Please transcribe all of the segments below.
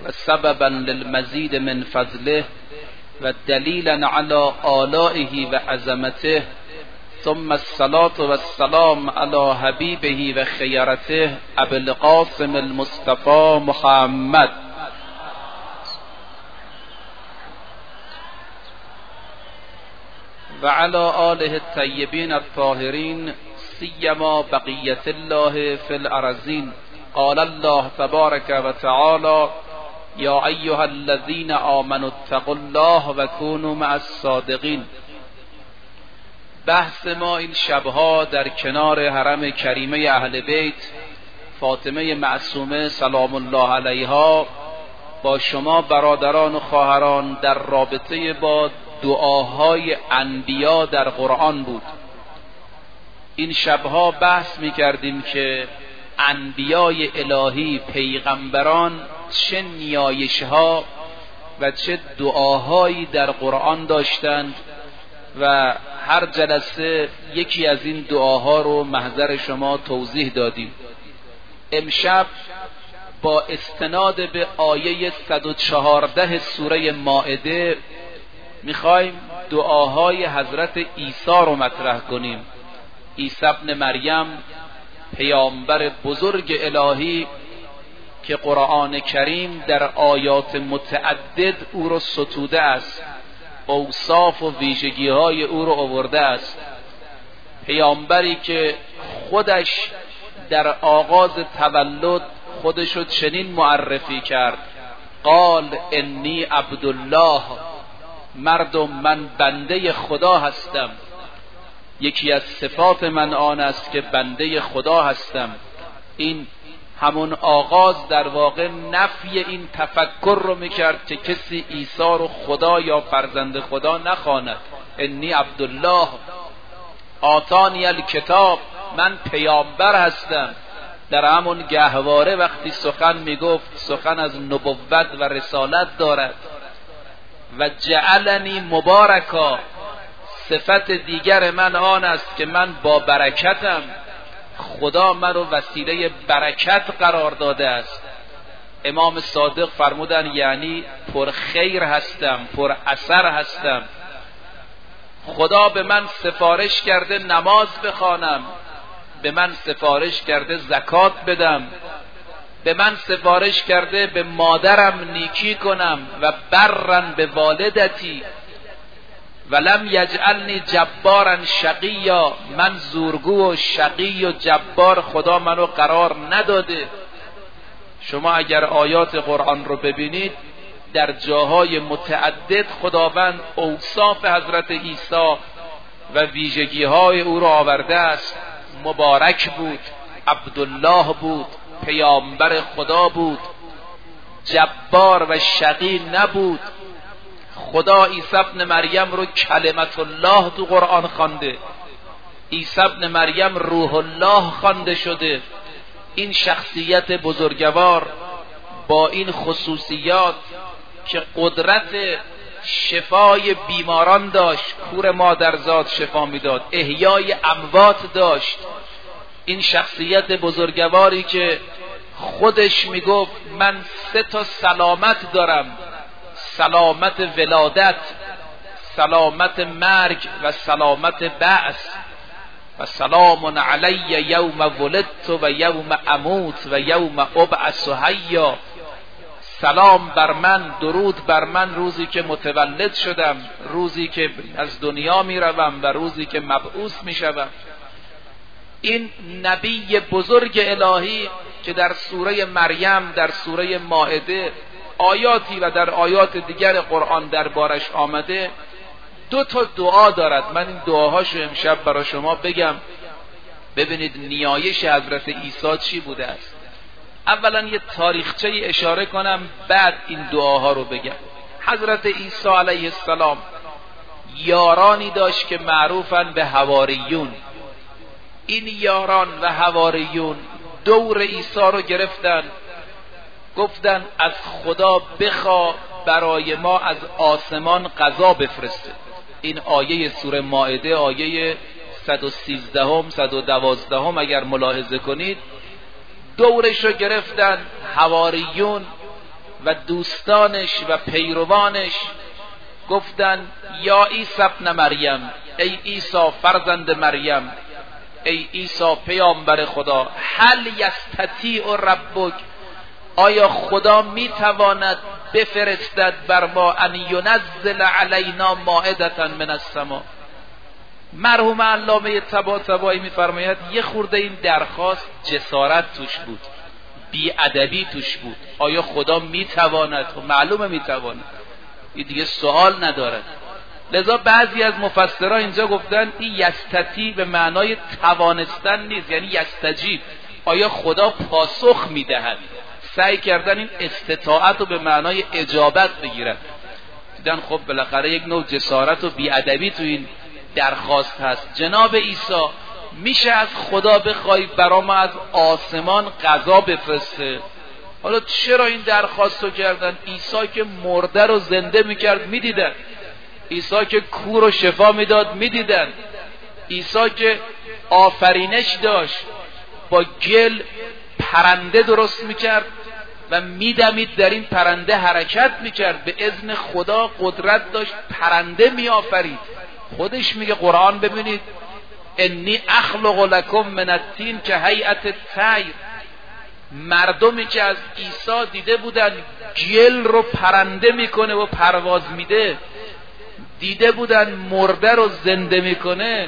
و سببا للمزید من فضله و دلیلا علی آلائه و عظمته، ثم الصلاة والسلام علی حبیبه و خیرته ابی القاسم المصطفى محمد و علی آله الطیبین الطاهرین سیما بقیت الله فی الارضین. قال الله تبارک و تعالی یا ایها الذین آمنوا اتقوا الله و کونوا مع الصادقین. بحث ما این شبها در کنار حرم کریمه اهل بیت فاطمه معصومه سلام الله علیها با شما برادران و خواهران در رابطه با دعاهای انبیا در قرآن بود. این شبها بحث می کردیم که انبیای الهی پیغمبران چه نیایشها و چه دعاهایی در قرآن داشتند و هر جلسه یکی از این دعاها رو محضر شما توضیح دادیم. امشب با استناد به آیه 114 سوره مائده میخوایم دعاهای حضرت عیسی رو مطرح کنیم. عیسی ابن مریم پیامبر بزرگ الهی که قرآن کریم در آیات متعدد او رو ستوده است، اوصاف و ویژگی های او رو آورده است. پیامبری که خودش در آغاز تولد خودش رو چنین معرفی کرد: قال انی عبدالله، مردم من بنده خدا هستم. یکی از صفات من آن است که بنده خدا هستم. این همون آغاز در واقع نفی این تفکر رو میکرد که کسی عیسی رو خدا یا فرزند خدا نخواند. انی عبدالله آتانی الکتاب، من پیامبر هستم. در همون گهواره وقتی سخن میگفت سخن از نبوت و رسالت دارد. و جعلنی مبارکا، صفت دیگر من آن است که من با برکتم. خدا من رو وسیله برکت قرار داده است. امام صادق فرمودن یعنی پر خیر هستم، پر اثر هستم. خدا به من سفارش کرده نماز بخوانم، به من سفارش کرده زکات بدم، به من سفارش کرده به مادرم نیکی کنم و برن به والدتی. ولم یجعلنی جبارا شقیا، من زورگو و شقی و جبار خدا منو قرار نداده. شما اگر آیات قرآن رو ببینید در جاهای متعدد خداوند اوصاف حضرت عیسی و ویژگی های او را آورده است. مبارک بود، عبدالله بود، پیامبر خدا بود، جبار و شقی نبود. خدا عیسی ابن مریم رو کلمت الله تو قرآن خوانده. عیسی ابن مریم روح الله خوانده شده. این شخصیت بزرگوار با این خصوصیات که قدرت شفای بیماران داشت، کور مادرزاد شفا میداد، احیای اموات داشت. این شخصیت بزرگواری که خودش میگفت من 3 سلامت دارم: سلامت ولادت، سلامت مرگ و سلامت بعث. و سلام علی یوم ولدت و یوم اموت و یوم ابعث حیا. سلام بر من، درود بر من روزی که متولد شدم، روزی که از دنیا می روم و روزی که مبعوث می شوم. این نبی بزرگ الهی که در سوره مریم، در سوره مائده آیاتی و در آیات دیگر قرآن دربارش آمده، 2 دعا دارد. من این دعاهاشو امشب برای شما بگم ببینید نیایش حضرت عیسی چی بوده است. اولا یه تاریخچه اشاره کنم، بعد این دعاها رو بگم. حضرت عیسی علیه السلام یارانی داشت که معروفن به حواریون. این یاران و حواریون دور عیسی رو گرفتن، گفتن از خدا بخوا برای ما از آسمان غذا بفرسته. این آیه سوره مائده آیه 113 112 اگر ملاحظه کنید، دورش رو گرفتن حواریون و دوستانش و پیروانش گفتن یا عیسی ابن مریم، ای عیسی فرزند مریم، ای عیسی پیامبر خدا، هل یستطیع ربک، آیا خدا میتواند بفرستد بر ما ان ینزل علینا مائدة من السماء. مرحوم علامه طباطبایی میفرماید یه خورده این درخواست جسارت توش بود، بی‌ادبی توش بود. آیا خدا میتواند؟ و معلومه میتواند، این دیگه سوال نداره. لذا بعضی از مفسران اینجا گفتن این یستطیع به معنای توانستن نیست، یعنی یستجیب، آیا خدا پاسخ میدهد. سعی کردن این استطاعت رو به معنای اجابت بگیرن، دیدن خب بالاخره یک نوع جسارت و بی‌ادبی تو این درخواست هست. جناب عیسی میشه از خدا بخوای برا ما از آسمان غذا بفرسته؟ حالا چرا این درخواست رو کردن؟ عیسی که مرده رو زنده میکرد میدیدن، عیسی که کور رو شفا میداد میدیدن، عیسی که آفرینش داشت، با گل پرنده درست میکرد و میدمید در این پرنده حرکت میکرد، به اذن خدا قدرت داشت پرنده میآفرید. خودش میگه قرآن، ببینید انی اخلق لکم من الطین که هیئت الطیر. مردمی که از عیسی دیده بودن گل رو پرنده میکنه و پرواز میده، دیده بودن مرده رو زنده میکنه،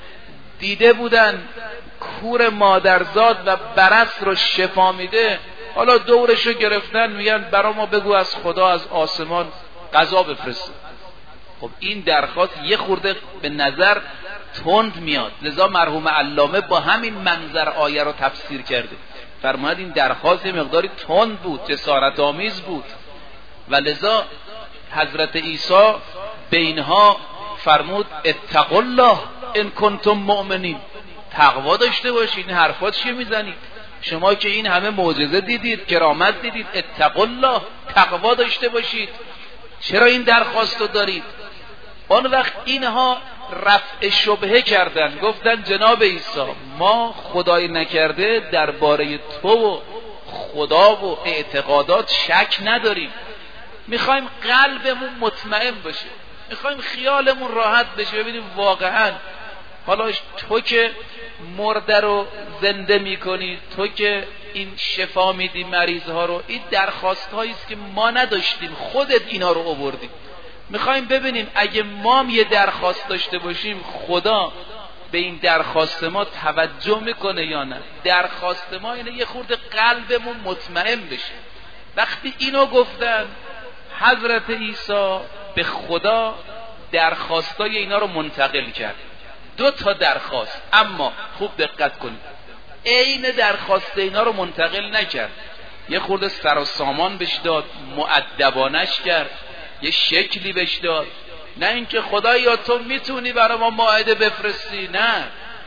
دیده بودن کور مادرزاد و برص رو شفا میده، حالا دورشو گرفتن میگن برا ما بگو از خدا از آسمان غذا بفرسته. خب این درخواست یه خورده به نظر تند میاد، لذا مرحوم علامه با همین منظر آیه رو تفسیر کرده، فرمود این درخواست یه مقداری تند بود، جسارت آمیز بود و لذا حضرت عیسی به اینها فرمود اتقوا الله ان کنتم مؤمنین، تقوا داشته باشید. این حرفات چیه میزنید؟ شما که این همه معجزه دیدید، کرامت دیدید، اتقوا الله، تقوا داشته باشید، چرا این درخواست رو دارید؟ آن وقت اینها رفع شبهه کردن، گفتن جناب عیسی ما خدای نکرده درباره تو و خدا و اعتقادات شک نداریم، میخوایم قلبمون مطمئن باشه، میخوایم خیالمون راحت بشه، ببینیم واقعا حالا تو که مرده رو زنده میکنی، تو که این شفا میدی مریضها رو، این درخواست هایی است که ما نداشتیم، خودت اینا رو آوردی. میخوایم ببینیم اگه ما یه درخواست داشته باشیم خدا به این درخواست ما توجه میکنه یا نه. درخواست ما اینه یه خورده قلبمون مطمئن بشه. وقتی اینو گفتن حضرت عیسی به خدا درخواستای اینا رو منتقل کرد. 2 تا درخواست، اما خوب دقت کنید عین درخواست اینا رو منتقل نکرد، یه خورده سر و سامان بهش داد، مؤدبانش کرد، یه شکلی بهش داد، نه اینکه خدایا تو میتونی برای ما مائده بفرستی. نه،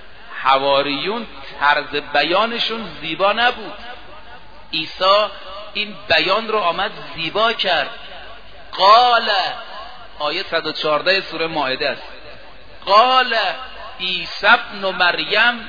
حواریون طرز بیانشون زیبا نبود، عیسی این بیان رو آمد زیبا کرد. قال، آیه 114 سوره مائده است، قال عیسی ابن مریم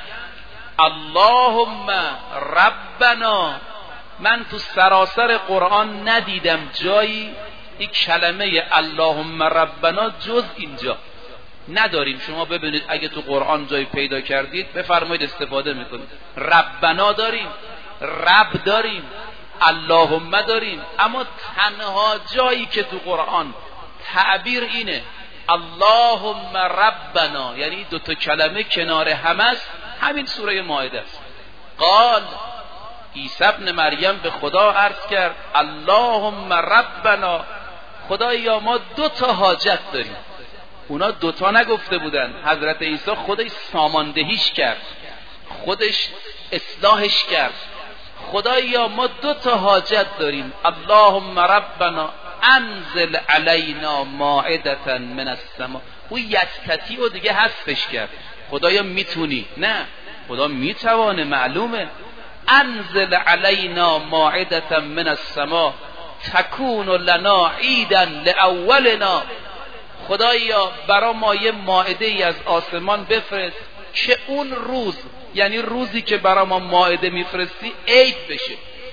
اللهم ربنا. من تو سراسر قرآن ندیدم جایی این کلمه اللهم ربنا جز اینجا نداریم. شما ببینید اگه تو قرآن جایی پیدا کردید بفرمایید استفاده میکنید. ربنا داریم، رب داریم، اللهم داریم، اما تنها جایی که تو قرآن تعبیر اینه اللهم ربنا، یعنی 2 تا کلمه کنار هم است، همین سوره مائده است. قال عیسی ابن مریم به خدا عرض کرد اللهم ربنا، خدایا ما 2 تا حاجت داریم. اونا 2 تا نگفته بودن، حضرت عیسی خودش ساماندهیش کرد، خودش اصلاحش کرد. خدایا ما 2 تا حاجت داریم، اللهم ربنا انزل علینا مائدة من السماء. او یستطیع و دیگه حذفش کرد، خدایا میتونی، نه خدا میتوانه، معلومه. انزل علینا مائدة من السماء تکون لنا عیدا لاولنا، خدایا برا ما یه مائده ای از آسمان بفرست که اون روز، یعنی روزی که برا ما مائده میفرستی، عید بشه.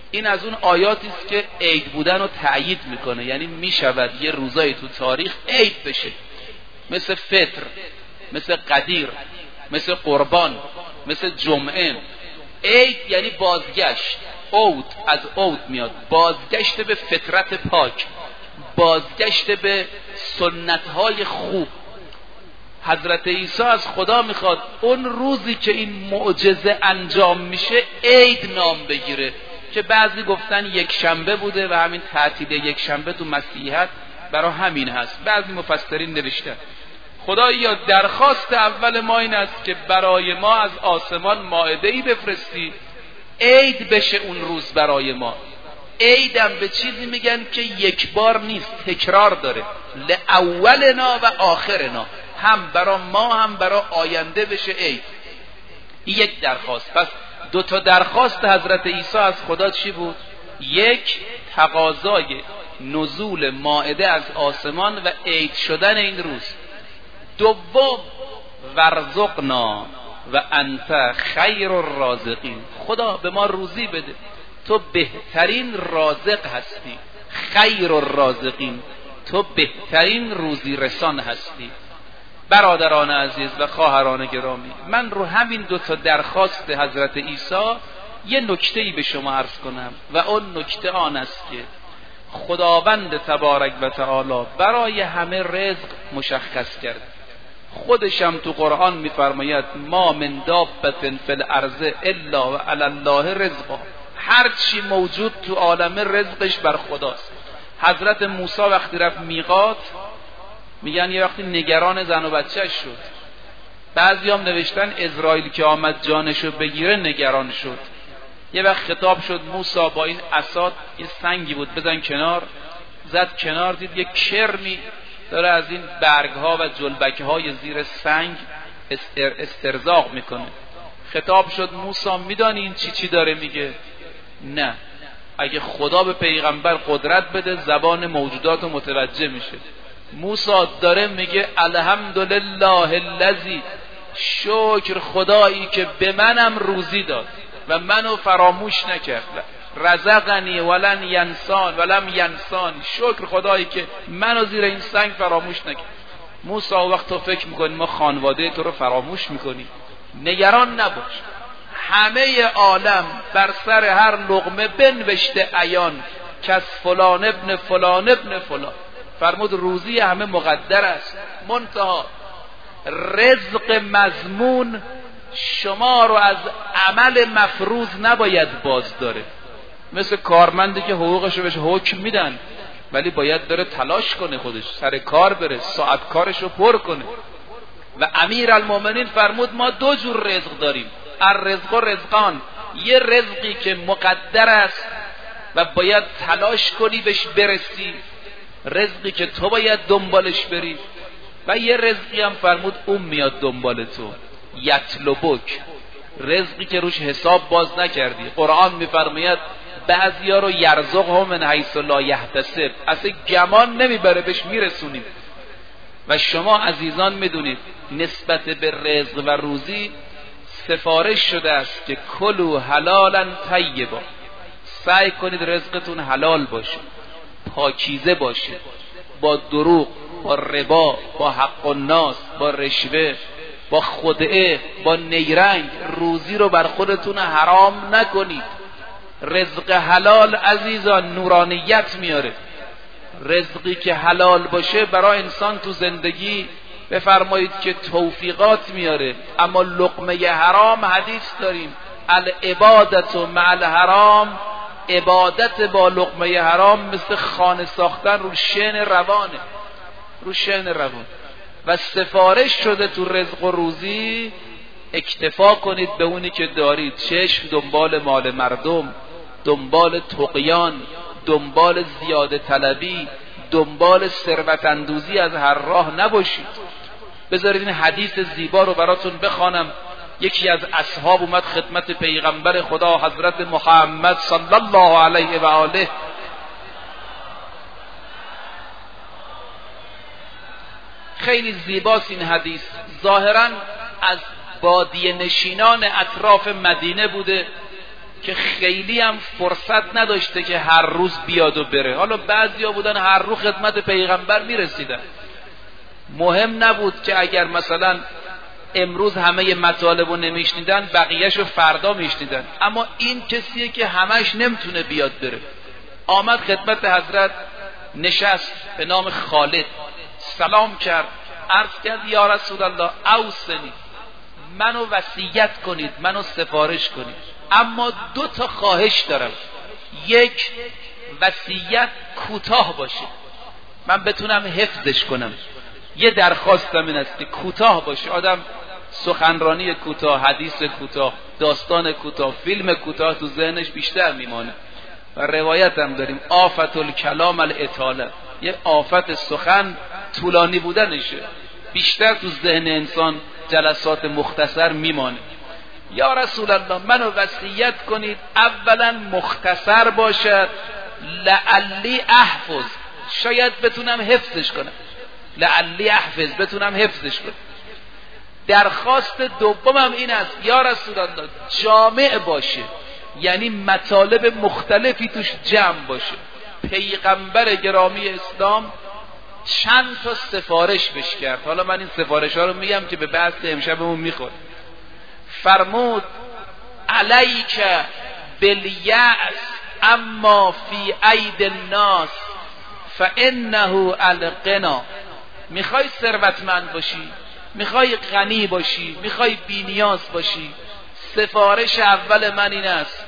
این از اون آیاتی است که عید بودن رو تأیید میکنه، یعنی میشود یه روزایی تو تاریخ عید بشه، مثل فطر، مثل قدیر، مثل قربان، مثل جمعه. عید یعنی بازگشت، عود از عود میاد، بازگشت به فطرت پاک، بازگشت به سنت‌های خوب. حضرت عیسی از خدا میخواد اون روزی که این معجزه انجام میشه عید نام بگیره، که بعضی گفتن یک شنبه بوده و همین تعطیل یک شنبه تو مسیحیت برای همین هست. بعضی مفسرین نوشتن خدایا درخواست اول ما این است که برای ما از آسمان مائده‌ای بفرستی، عید بشه اون روز برای ما. عیدم به چیزی میگن که یک بار نیست، تکرار داره، لأولنا و آخرنا، هم برای ما هم برای آینده بشه عید. یک درخواست. پس دو تا درخواست حضرت عیسی از خدا چی بود؟ یک، تقاضای نزول مائده از آسمان و عید شدن این روز. دوم، ورزقنا و انت خیر الرازقین، خدا به ما روزی بده، تو بهترین رازق هستی، خیر الرازقین، تو بهترین روزی رسان هستی. برادران عزیز و خواهران گرامی، من رو همین دو تا درخواست حضرت عیسی یه نکته‌ای به شما عرض کنم و اون نکته آن است که خداوند تبارک و تعالی برای همه رزق مشخص کرد. خودشم تو قرآن میفرماید ما من دابة فی الارض الا و علی الله رزقها، هر چی موجود تو عالم رزقش بر خداست. حضرت موسی وقتی رفت میقات، میگن یه وقتی نگران زن و بچه‌اش شد. بعضی هم نوشتن اسرائیل که آمد جانشو بگیره نگران شد. یه وقت خطاب شد موسی با این عصا، این سنگی بود، بزن کنار. زد کنار، دید یک کرمی داره از این برگها و جلبکهای زیر سنگ استرزاق میکنه. خطاب شد موسی میدانی این چی داره میگه؟ نه، اگه خدا به پیغمبر قدرت بده زبان موجودات متوجه میشه. موسی داره میگه الحمدلله الذی، شکر خدایی که به منم روزی داد و منو فراموش نکرد، رزقنی ولن ینسان ولم ینسان، شکر خدایی که منو زیر این سنگ فراموش نکرد. موسی وقت تو فکر میکنی ما خانواده تو رو فراموش میکنی، نگران نباش، همه عالم بر سر هر لقمه بنوشته عیان که از فلان ابن فلان ابن فلان. فرمود روزی همه مقدر است، منتها رزق مضمون شما رو از عمل مفروض نباید باز داره. مثل کارمندی که حقوقشو بهش حکم میدن ولی باید داره تلاش کنه، خودش سر کار بره، ساعت کارشو پر کنه. و امیرالمومنین فرمود ما دو جور رزق داریم، الرزق و رزقان، یه رزقی که مقدر است و باید تلاش کنی بهش برسی، رزقی که تو باید دنبالش بری، و یه رزقی هم فرمود اون میاد دنبال تو، یطلبک، رزقی که روش حساب باز نکردی. قرآن میفرماید بعضیا رو یرزقهم من حیث لا یحتسب، اصلا گمان نمیبره بهش میرسونیم. و شما عزیزان میدونید نسبت به رزق و روزی سفارش شده است که کلوا حلالا طیبا، سعی کنید رزقتون حلال باشه، پاکیزه باشه، با دروغ، با ربا، با حق الناس، با رشوه، با خدعه، با نیرنگ روزی رو بر خودتون حرام نکنید. رزق حلال عزیزان نورانیت میاره. رزقی که حلال باشه برای انسان تو زندگی بفرمایید که توفیقات میاره. اما لقمه حرام، حدیث داریم العبادت مع الحرام، عبادت با لقمه حرام مثل خانه ساختن رو شن روانه، رو شن روان. و سفارش شده تو رزق و روزی اکتفا کنید به اونی که دارید، چشم دنبال مال مردم، دنبال طغیان، دنبال زیاده طلبی، دنبال ثروت اندوزی از هر راه نباشید. بذارید این حدیث زیبا رو براتون بخوانم. یکی از اصحاب اومد خدمت پیغمبر خدا حضرت محمد صلی الله علیه و آله، خیلی زیباست این حدیث. ظاهرا از بادیه نشینان اطراف مدینه بوده که خیلی هم فرصت نداشته که هر روز بیاد و بره. حالا بعضیا بودن هر روز خدمت پیغمبر میرسیدن، مهم نبود که اگر مثلا امروز همه مطالبو نمیشنیدن بقیهشو فردا میشنیدن. اما این کسیه که همش نمیتونه بیاد بره. آمد خدمت حضرت، نشست، به نام خالد سلام کرد، عرض کرد یا رسول الله اوصنی، منو وصیت کنید، منو سفارش کنید، اما 2 تا خواهش دارم. یک، وصیت کوتاه باشه، من بتونم حفظش کنم. یه درخواستم این است که کوتاه باشه. آدم سخنرانی کوتاه، حدیث کوتاه، داستان کوتاه، فیلم کوتاه تو ذهنش بیشتر میمانه. و روایت هم داریم آفت الکلام الاطاله، یه آفت سخن طولانی بودنشه، بیشتر تو ذهن انسان جلسات مختصر میمانه. یا رسول الله منو وصیت کنید، اولا مختصر باشد، لعلی احفظ، شاید بتونم حفظش کنم، لعلی احفظ، بتونم حفظش کنم. درخواست دومم این است یا رسول الله جامع باشه، یعنی مطالب مختلفی توش جمع باشه. پیغمبر گرامی اسلام چند تا سفارش بش کرد. حالا من این سفارش ها رو میگم که به بحث امشبمون میخوره. فرمود علیک بالیأس اما فی اید الناس فانه الغنا. میخوای ثروتمند باشی، میخوای غنی باشی، میخوای بینیاز باشی، سفارش اول من این است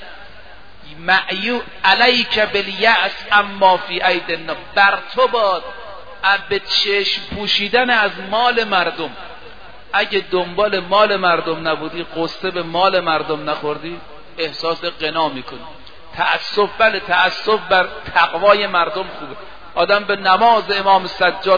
علیک بالیأس اما فی اید الناس، بر تو باد به چشم پوشیدن از مال مردم. اگه دنبال مال مردم نبودی، قصه به مال مردم نخوردی، احساس غنا میکنی. تأسف، بله تأسف بر تقوای مردم خوبه. آدم به نماز امام سجاد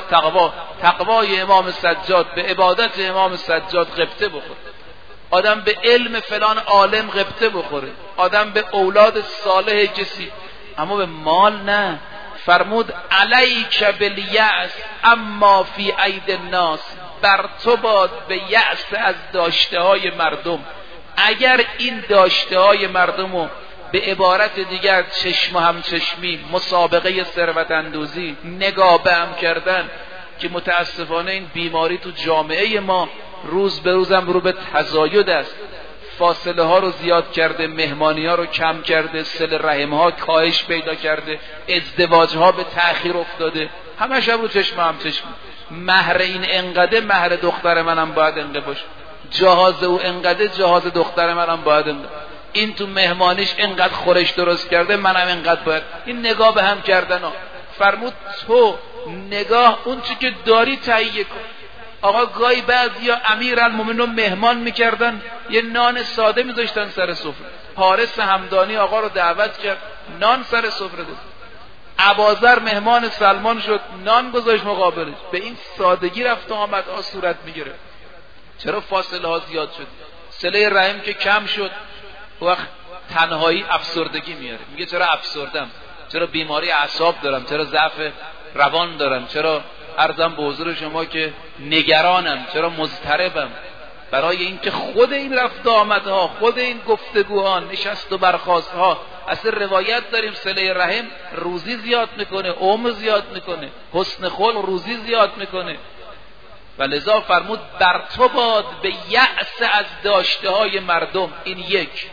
تقوای امام سجاد، به عبادت امام سجاد غبطه بخوره. آدم به علم فلان عالم غبطه بخوره. آدم به اولاد صالح کسی، اما به مال نه. فرمود علیک بالیأس اما فی اید الناس، بر تو باد به یأس از داشته های مردم. اگر این داشته های مردمو به عبارت دیگر چشم و همچشمی، مسابقه ثروت اندوزی، نگاه به هم کردن، که متاسفانه این بیماری تو جامعه ما روز به روزم رو به تزاید است. فاصله ها رو زیاد کرده، مهمانی ها رو کم کرده، صله رحم ها کاهش پیدا کرده، ازدواج ها به تأخیر افتاده، همش هم رو چشم هم چشم. مهر این انقدر، مهر دختر منم باید انقدر باشه، جهاز او انقدر، جهاز دختر منم باید انقدر. این تو مهمانیش انقدر خورش درست کرده، منم انقدر باید. این نگاه به هم کردن ها. فرمود تو نگاه اون چی که داری تهیه کن. آقا گاهی بعضیا امیرالمومنین مهمان میکردن، یه نان ساده میذاشتن سر سفره. حارس همدانی آقا رو دعوت کرد، نان سر سفره داد. ابوذر مهمان سلمان شد، نان گذاشت مقابلش. به این سادگی رفت و آمد ها صورت میگیره. چرا فاصله ها زیاد شد؟ صله رحم که کم شد، وقت تنهایی افسردگی میاره. میگه چرا افسردم، چرا بیماری اعصاب دارم، چرا ضعف روان دارم، چرا عرضم به حضور شما که نگرانم، چرا مضطربم. برای اینکه خود این رفت آمدها، خود این گفتگوها، نشست و برخاستها، اصلا روایت داریم صله رحم روزی زیاد میکنه، عمر زیاد میکنه، حسن خلق روزی زیاد میکنه. و لذا فرمود بر تو باد به یأس از داشته های مردم. این یک.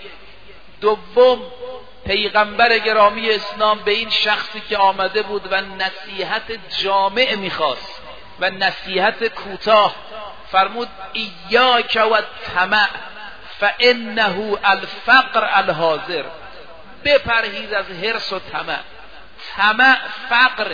دوم، پیغمبر گرامی اسلام به این شخصی که آمده بود و نصیحت جامع میخواست و نصیحت کوتاه، فرمود ایاک و الطمع فانه الفقر الحاضر. بپرهیز از حرص و طمع. طمع فقره.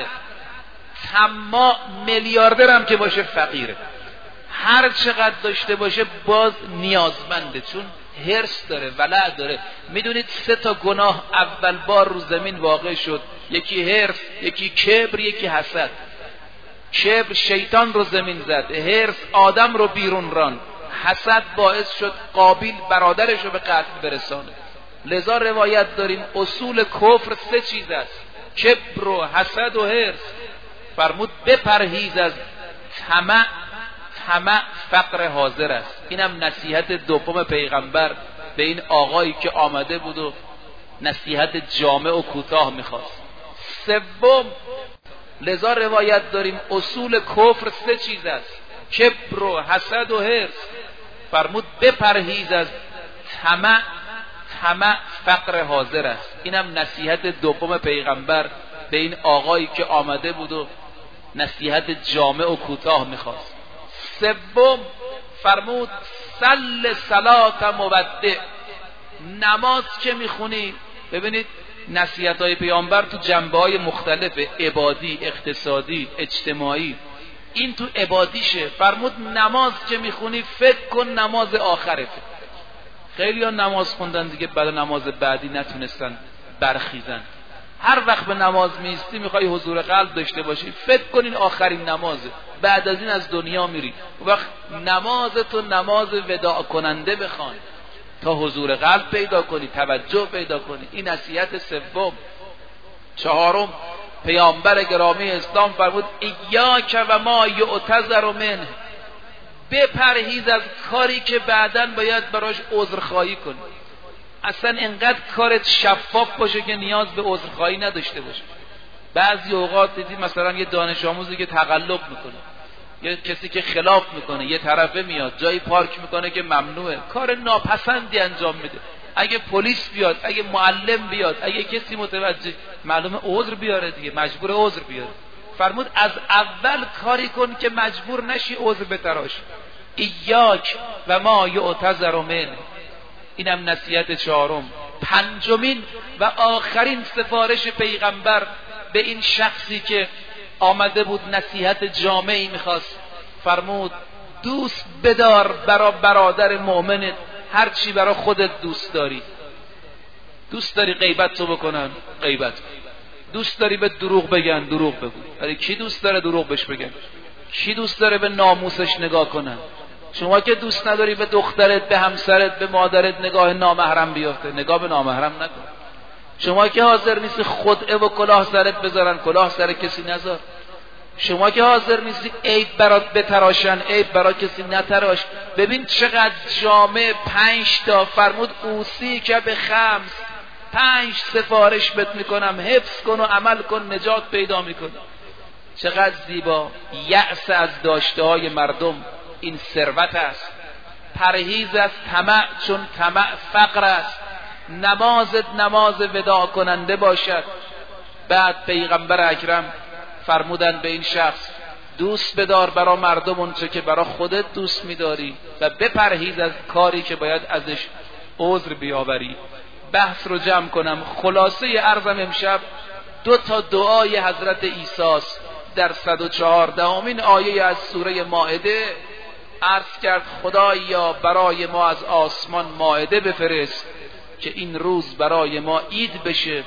طماع میلیاردر هم که باشه فقیره، هر چقدر داشته باشه باز نیازمنده، چون حرص داره، ولع داره. میدونید 3 تا گناه اول بار رو زمین واقع شد، یکی حرص، یکی کبر، یکی حسد. کبر شیطان رو زمین زد، حرص آدم رو بیرون راند، حسد باعث شد قابیل برادرش رو به قتل برسانه. لذا روایت داریم اصول کفر 3 چیز است: کبر و حسد و حرص. فرمود بپرهیز از طمع. طمع فقر حاضر است. اینم نصیحت دوم پیغمبر به این آقایی که آمده بود و نصیحت جامع و کوتاه میخواست. سوم، لذا روایت داریم اصول کفر 3 چیز است: کبر و حسد و حرص. فرمود بپرهیز از طمع. طمع فقر حاضر است. اینم نصیحت دوم پیغمبر به این آقایی که آمده بود و نصیحت جامع و کوتاه میخواست. سوم فرمود صل صلات مودع. نماز که میخونی، ببینید نصیحت های پیامبر تو جنبه های مختلف، عبادی، اقتصادی، اجتماعی. این تو عبادیشه. فرمود نماز که میخونی فکر کن نماز آخرته. خیلی ها نماز خوندن دیگه، بعد نماز بعدی نتونستن برخیزن. هر وقت به نماز میستی میخوای حضور قلب داشته باشی، فکر کن این آخرین نمازه، بعد از این از دنیا میری. وقت نمازتو نماز وداع کننده بخوان تا حضور قلب پیدا کنی، توجه پیدا کنی. این نصیحت سوم. چهارم، پیامبر گرامی اسلام فرمود ایاک و ما یعتذر منه. بپرهیز از کاری که بعداً باید براش عذرخواهی کنی. اصلا انقدر کارت شفاف باشه که نیاز به عذرخواهی نداشته باشه. بعضی اوقات دیدی مثلا یه دانش آموزی که تقلب میکنه، یه کسی که خلاف میکنه، یه طرفه میاد جایی پارک میکنه که ممنوعه، کار ناپسندی انجام میده. اگه پلیس بیاد، اگه معلم بیاد، اگه کسی متوجه، معلومه عذر بیاره دیگه، مجبور عذر بیاره. فرمود از اول کاری کن که مجبور نشی عذر بتراش. ایاک و ما یعتذر منه. اینم نصیحت چهارم. پنجمین و آخرین سفارش پیغمبر به این شخصی که آمده بود نصیحت جامعی میخواست، فرمود دوست بدار برا برادر مؤمنت هر چی برا خودت دوست داری. دوست داری غیبت تو بکنن، غیبت کن. دوست داری به دروغ بگن، دروغ بگو. ولی کی دوست داره دروغ بهش بگن؟ کی دوست داره به ناموسش نگاه کنن؟ شما که دوست نداری به دخترت، به همسرت، به مادرت نگاه نامحرم بیفته، نگاه به نامحرم نکن. شما که حاضر نیستی خدعه و کلاه سرت بذارن، کلاه سر کسی نذار. شما که حاضر نیستی عیب برات بتراشن، عیب برا کسی نتراش. ببین چقدر جامع 5 تا فرمود اوصی که به خمس، 5 سفارش بهت میکنم، حفظ کن و عمل کن، نجات پیدا میکن. چقدر زیبا. یأس از داشته های مردم این ثروت است. پرهیز از طمع، چون طمع فقر است. نمازت نماز وداع کننده باشد. بعد پیغمبر اکرم فرمودن به این شخص دوست بدار برا مردم اونچه که برا خودت دوست میداری و بپرهیز از کاری که باید ازش عذر بیاوری. بحث رو جمع کنم. خلاصه عرضم امشب 2 تا دعای حضرت عیسی است در 114مین آیه از سوره مائده. عرض کرد خدایا برای ما از آسمان مائده بفرست که این روز برای ما عید بشه.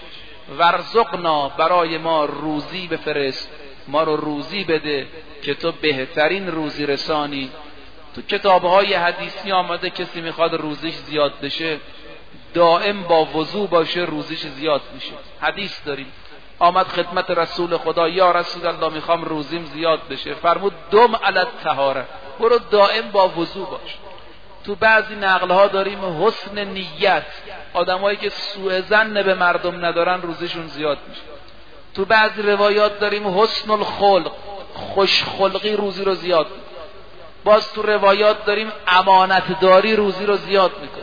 ورزقنا، برای ما روزی بفرست، ما رو روزی بده که تو بهترین روزی رسانی. تو کتابهای حدیثی آمده کسی میخواد روزیش زیاد بشه دائم با وضو باشه، روزیش زیاد میشه. حدیث داریم. آمد خدمت رسول خدا، یا رسول الله میخوام روزیم زیاد بشه. فرمود دم علی الطهاره، برو دائم با وضو باش. تو بعضی نقلها داریم حسن نیت، آدمایی که سوء ظن به مردم ندارن روزشون زیاد میشه. تو بعضی روایات داریم حسن الخلق، خوش خلقی روزی رو زیاد میکنه. باز تو روایات داریم امانت داری روزی رو زیاد میکنه.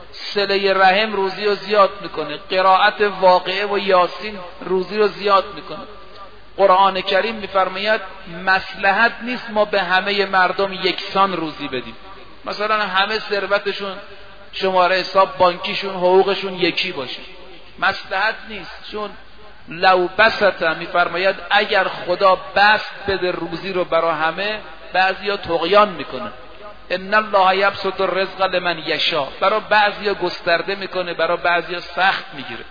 صله رحم روزی رو زیاد میکنه. قرائت واقعه و یاسین روزی رو زیاد میکنه. قرآن کریم میفرماید مصلحت نیست ما به همه مردم یکسان روزی بدیم. مثلا همه ثروتشون، شماره حساب بانکیشون، حقوقشون یکی باشه. مصلحت نیست. چون لو بسط، میفرماید اگر خدا بسط بده روزی رو برای همه، بعضیا طغیان میکنن. ان الله یبسط الرزق لمن یشاء، برای بعضیا گسترده میکنه، برای بعضیا سخت میگیره.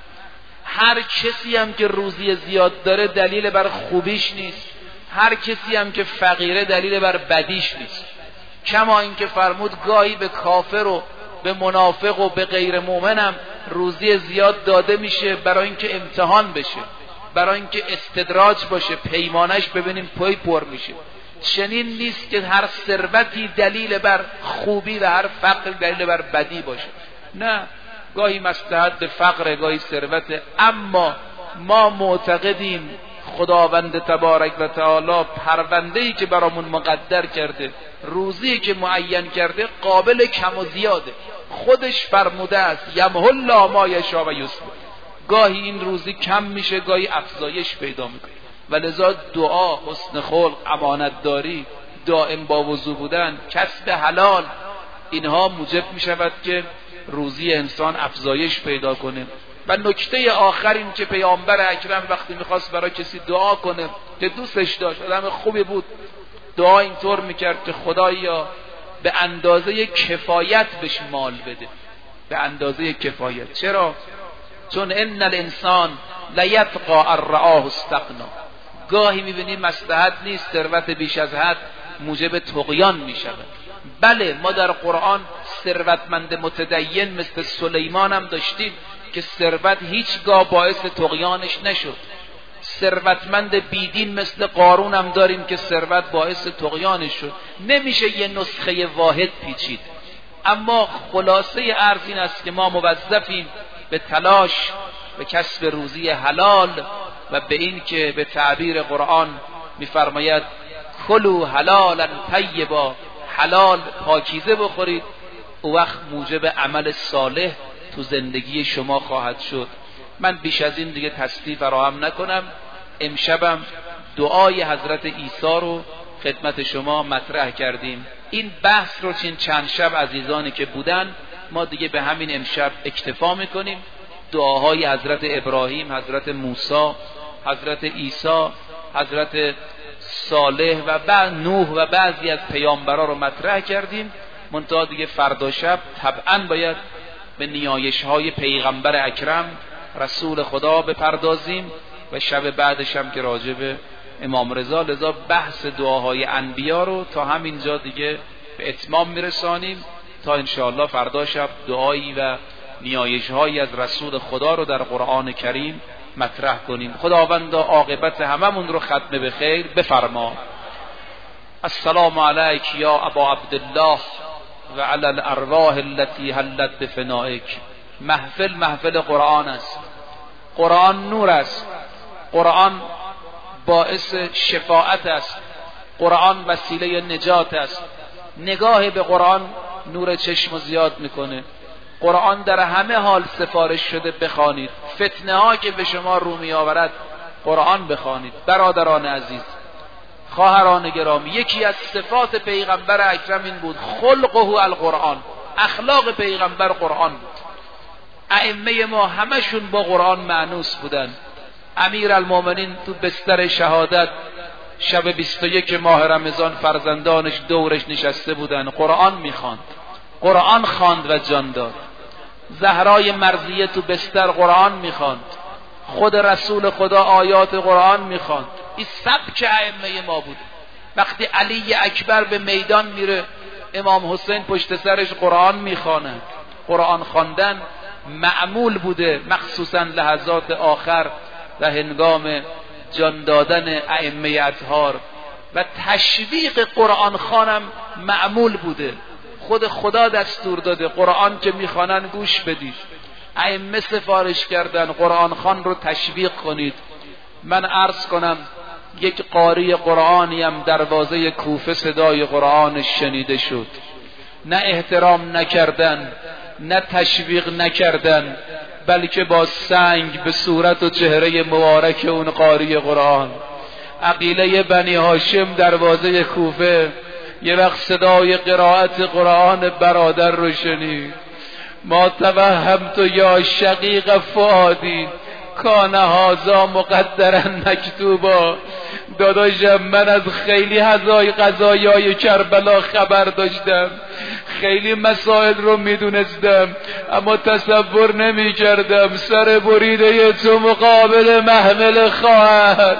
هر کسی هم که روزی زیاد داره دلیل بر خوبیش نیست، هر کسی هم که فقیره دلیل بر بدیش نیست. کما اینکه فرمود گاهی به کافر و به منافق و به غیر مؤمن هم روزی زیاد داده میشه برای اینکه امتحان بشه، برای اینکه استدراج باشه، پیمانش ببینیم پای پر میشه. چنین نیست که هر ثروتی دلیل بر خوبی و هر فقر دلیل بر بدی باشه. نه، گاهی مصلحت به فقر، گاهی ثروت، اما ما معتقدیم خداوند تبارک و تعالی پرونده‌ای که برامون مقدر کرده، روزی که معین کرده قابل کم و زیاده. خودش فرموده است یمحو الله ما یشاء و یثبت. گاهی این روزی کم میشه، گاهی افزایش پیدا میکنه. ولذا دعا، حسن خلق، امانتداری، دائم با وضو بودن، کسب حلال، اینها موجب میشود که روزی انسان افزایش پیدا کنه. و نکته آخر این که پیامبر اکرم وقتی میخواست برای کسی دعا کنه که دوستش داشت، آدم خوبی بود، دعا اینطور میکرد که خدایا به اندازه کفایت بهش مال بده، به اندازه کفایت. چرا؟ چون ان الانسان لیطغى ان رآه استغنى. گاهی میبینیم مصلحت نیست، ثروت بیش از حد موجب طغیان میشود. بله ما در قرآن ثروتمند متدین مثل سلیمان هم داشتیم که ثروت هیچگاه باعث طغیانش نشد. ثروتمند بیدین مثل قارون هم داریم که ثروت باعث طغیانش شد. نمیشه یه نسخه واحد پیچید. اما خلاصه عرض این است که ما موظفیم به تلاش، به کسب روزی حلال و به این که به تعبیر قرآن میفرماید کلوا حلالا طیبا، حلال پاکیزه بخورید، او وقت موجب عمل صالح تو زندگی شما خواهد شد. من بیش از این دیگه تصریح فراهم نکنم. امشبم دعای حضرت عیسی رو خدمت شما مطرح کردیم. این بحث رو چند شب عزیزانی که بودن ما دیگه به همین امشب اکتفا میکنیم. دعاهای حضرت ابراهیم، حضرت موسی، حضرت عیسی، حضرت صالح و بعد نوح و بعضی از پیامبران رو مطرح کردیم. منتها دیگه فردا شب طبعا باید به نیایش های پیغمبر اکرم رسول خدا بپردازیم و شب بعدش هم که راجع به امام رضا. لذا بحث دعاهای انبیا رو تا همینجا دیگه به اتمام میرسانیم تا انشاءالله فردا شب دعایی و نیایش هایی از رسول خدا رو در قرآن کریم مطرح کنیم. خداوند عاقبت هممون رو ختم به خیر بفرما. السلام علیک یا ابا عبدالله و علی الارواح التي حلت بفنائک. محفل قرآن است، قرآن نور است، قرآن باعث شفاعت است، قرآن وسیله نجات است. نگاه به قرآن نور چشم زیاد میکنه. قرآن در همه حال سفارش شده بخوانید. فتنه ها که به شما رو می آورد قرآن بخوانید. برادران عزیز، خواهران گرامی، یکی از صفات پیغمبر اکرم این بود، خلقه القرآن. اخلاق پیغمبر قرآن بود. ائمه ما همشون با قرآن مانوس بودن. امیرالمومنین تو بستر شهادت شب 21 ماه رمضان فرزندانش دورش نشسته بودن، قرآن میخواند، قرآن خواند و جان داد. زهرای مرضیه تو بستر قرآن میخواند، خود رسول خدا آیات قرآن میخواند. این سبک ائمه ما بود. وقتی علی اکبر به میدان میره، امام حسین پشت سرش قرآن میخواند. قرآن خواندن معمول بوده، مخصوصا لحظات آخر و هنگام جان دادن ائمه اطهار. و تشویق قرآن خوانم معمول بوده. خود خدا دستور داده قرآن که میخوانن گوش بدید. ائمه سفارش کردن قرآن خوان رو تشویق کنید. من عرض کنم یک قاری قرآنیم دروازه کوفه صدای قرآنش شنیده شد. نه احترام نکردن، نه تشویق نکردن، بلکه با سنگ به صورت و چهره مبارک اون قاری قرآن. عقیله بنی هاشم دروازه کوفه یه وقت صدای قرائت قرآن برادر رو شنید. ما توهمت یا شقیق فؤادی کان هذا مقدرا مکتوبا. داداشم من از خیلی قضایای کربلا خبر داشتم، خیلی مسائل رو میدونستم، اما تصور نمی کردم سر بریده تو مقابل محمل خواهر.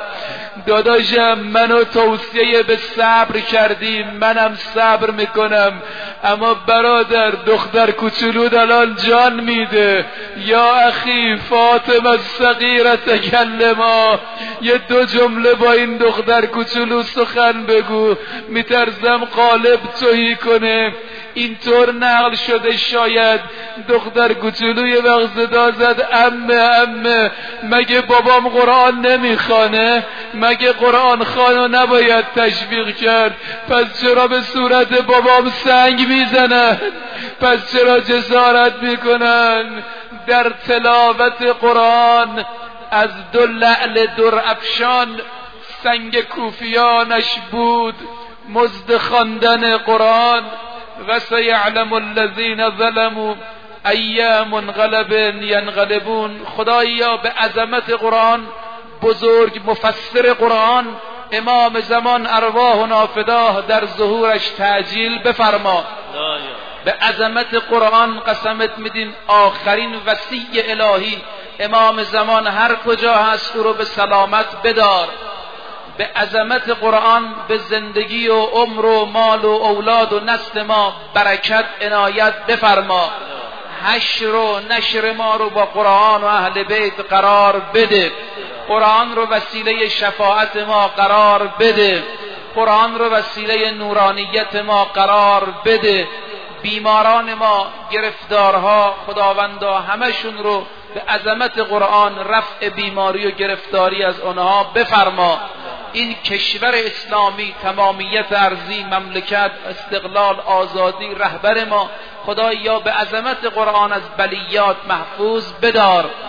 داداشم منو توصیه به صبر کردی، منم صبر میکنم، اما برادر دختر کوچولو الان جان میده. یا اخی فاطمه الصغیره تکلما، یه دو جمله با این دختر کوچولو سخن بگو، میترسم قالب توهی کنه. اینطور نقل شده شاید دختر کوچولوی وقت صدا زد عمه مگه بابام قرآن نمیخوانه؟ مگه قرآن خوانو نباید تشویق کرد؟ پس چرا به صورت بابام سنگ میزنن؟ پس چرا جسارت میکنن در تلاوت قرآن؟ از دو لعل در افشان سنگ کوفیانش بود مزد خواندن قرآن. و سیعلم الذین ظلموا ای منقلب ینقلبون. خدایا به عظمت قرآن، بزرگ مفسر قرآن، امام زمان ارواحنا فداه در ظهورش تعجیل بفرما. به عظمت قرآن قسمت میدیم آخرین وصی الهی امام زمان هر کجا هست او رو به سلامت بدار. به عظمت قرآن به زندگی و عمر و مال و اولاد و نسل ما برکت عنایت بفرما. حشر و نشر ما رو با قرآن و اهل بیت قرار بده. قرآن رو وسیله شفاعت ما قرار بده. قرآن رو وسیله نورانیت ما قرار بده. بیماران ما، گرفتارها، خداوندا همشون رو به عظمت قرآن رفع بیماری و گرفتاری از آنها بفرما. این کشور اسلامی تمامیت ارضی، مملکت، استقلال، آزادی، رهبر ما خدایا به عظمت قرآن از بلیات محفوظ بدار.